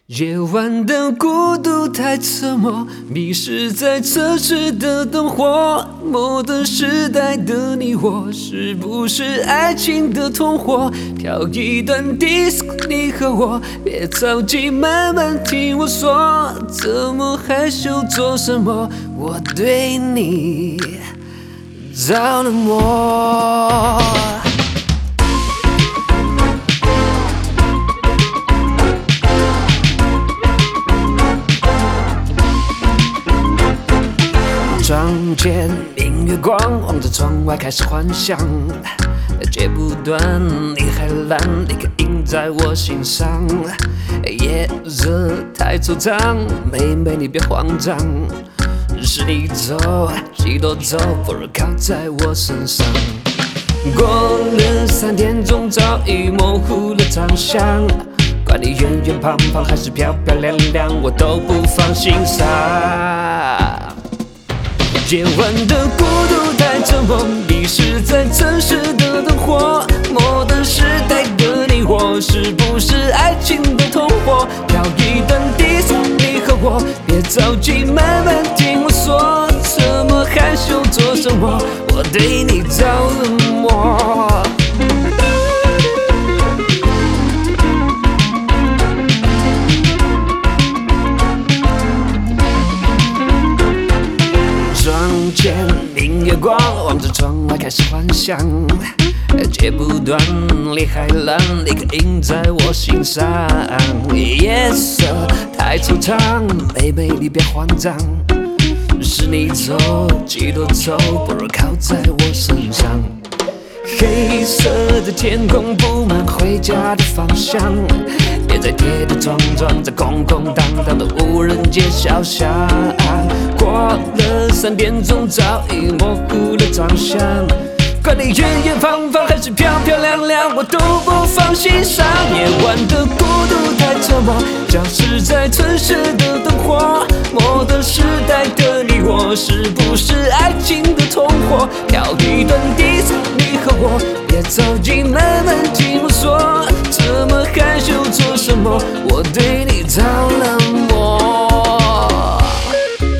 夜晚的孤独太沉默，迷失在城市的灯火。摩登时代的你我，是不是爱情的同伙？跳一段 disco， 你和我，别着急，慢慢听我说。怎么害羞做什么？我对你着了魔。窗前明月光，望着窗外开始幻想，戒不断，你还懒，你刻印在我心上。夜色太惆怅，妹妹你别慌张，是你走，几多走，不如靠在我身上。过了3点钟，早已模糊了长相，管你圆圆胖胖还是漂漂亮亮，我都不放心上。夜晚的孤独太沉默，迷失在城市的灯火。摩登时代的你我，是不是爱情的同伙？跳一段 disco， 你和我，别着急，慢慢听我说。怎么害羞做什么？我对你着了魔。窗前明月光，望着窗外开始幻想，戒不断，你还懒，你刻印在我心上。夜色太惆怅，妹妹你别慌张，是你走，几多走，不如靠在我身上。黑色的天空布满回家的方向，别再跌跌撞撞在空空荡荡的无人街小巷。过了3点钟，早已模糊了长相，管你圆圆胖胖还是漂漂亮亮，我都不放心上。夜晚的孤独太沉默，消失在城市的灯火。摩登时代的你我，是不是爱情的同伙？跳一段 disco， 你和我，别着急，慢慢听我说。怎么害羞做什么？我对你着了